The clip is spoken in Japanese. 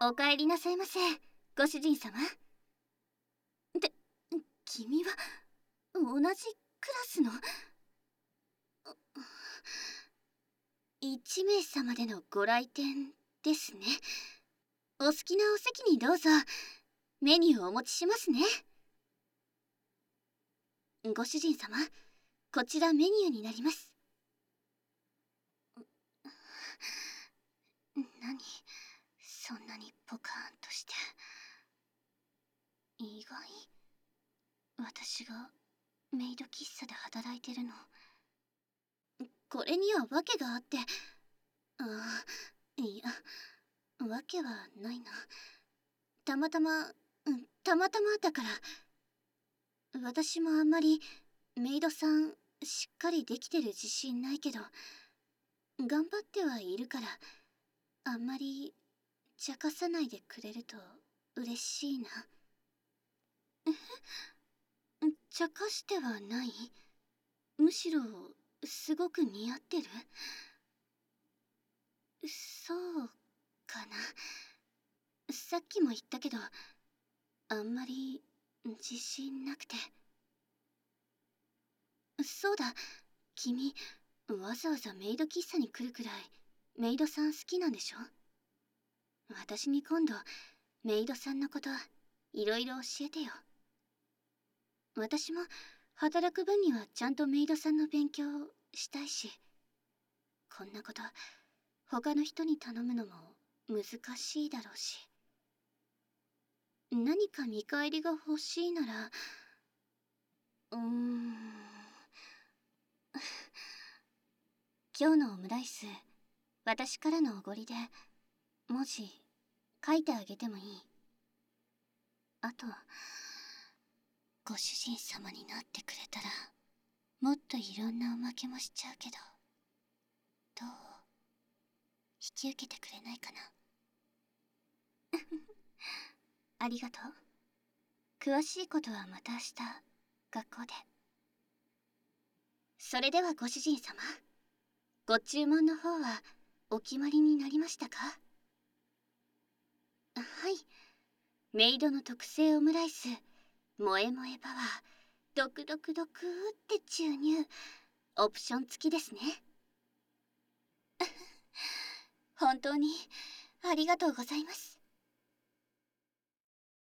お帰りなさいませ、ご主人様。で、君は同じクラスの1名様でのご来店ですね。お好きなお席にどうぞ。メニューをお持ちしますね。ご主人様、こちらメニューになります。何、そんなにポカーンとして。意外。私がメイド喫茶で働いてるの。これには訳があって。いや、訳はないな。たまたまだから。私もあんまりメイドさんしっかりできてる自信ないけど、頑張ってはいるから、あんまり茶化さないでくれると嬉しいな。茶化してはない？むしろすごく似合ってる？そうかな。さっきも言ったけど、あんまり自信なくて。そうだ、君わざわざメイド喫茶に来るくらいメイドさん好きなんでしょ？私に今度メイドさんのこといろいろ教えてよ。私も働く分にはちゃんとメイドさんの勉強したいし、こんなこと他の人に頼むのも難しいだろうし。何か見返りが欲しいなら、今日のオムライス、私からのおごりで文字書いてあげてもいい？あと、ご主人様になってくれたらもっといろんなおまけもしちゃうけど、どう？引き受けてくれないかな？ありがとう。詳しいことはまた明日学校で。それではご主人様、ご注文の方はお決まりになりましたか？はい、メイドの特製オムライス、萌え萌えパワー、ドクドクドクって注入、オプション付きですね。本当にありがとうございます。